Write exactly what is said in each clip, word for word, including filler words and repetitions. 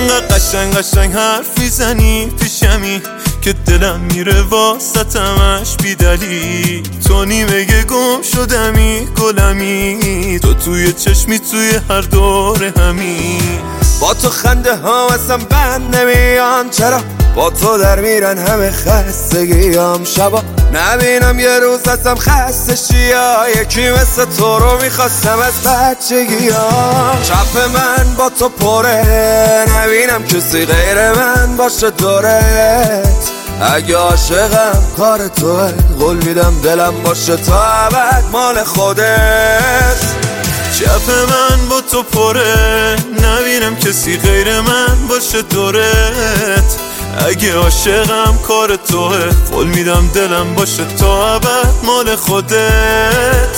انقدر قشنگ قشنگ حرف میزنی پیشمی که دلم میره واسطمش بی دلیل. تو نیمه گم شدمی گلمی، تو توی چشمی توی هر دور همین. با تو خنده ها ازم بند نمیان، چرا با تو در میرن همه خستگیام. شبا نبینم یه روز ازم خسته شیا، یکی مثل تو رو میخواستم از بچگیام. چپ من با تو پره، نبینم کسی غیر من باشه دورت. اگه عاشقم کار توه، قول میدم دلم باشه تا ابد مال خودت. چپ من با تو پره، نبینم کسی غیر من باشه دورت. اگه عاشقم کار توه، قول میدم دلم باشه تا ابد مال خودت.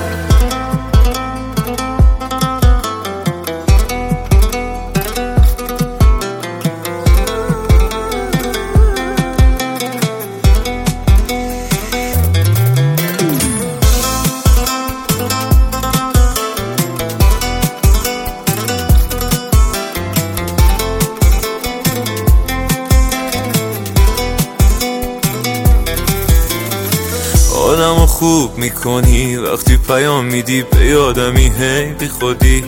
آدمو خوب میکنی وقتی پیام میدی به یادمی، هی بی خودی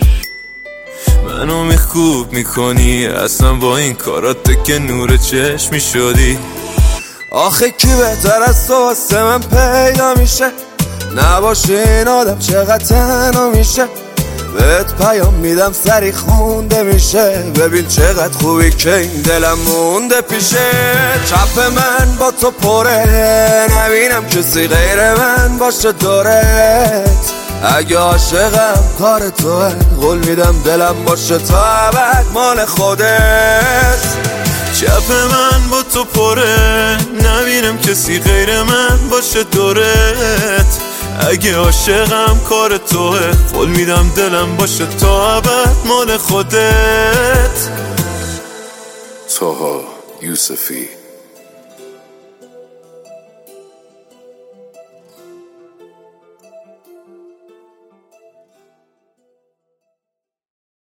منو میخوب میکنی. اصلا با این کارات که نور چشمی شدی. آخه کی بهتر از تو واسه من پیدا میشه، نباشه این آدم چقدر تنها میشه. بهت پیام میدم سری خونده میشه، ببین چقدر خوبی که این دلم مونده پیشه. چپ من با تو پره، نبینم کسی غیر من باشه دورت. اگه عاشقم کار توه، قول میدم دلم باشه تا ابد مال خودت. چپ من با تو پره، نبینم کسی غیر من باشه دورت. اگه عاشقم کار توه، قول میدم دلم باشه تا ابد مال خودت. طه یوسفی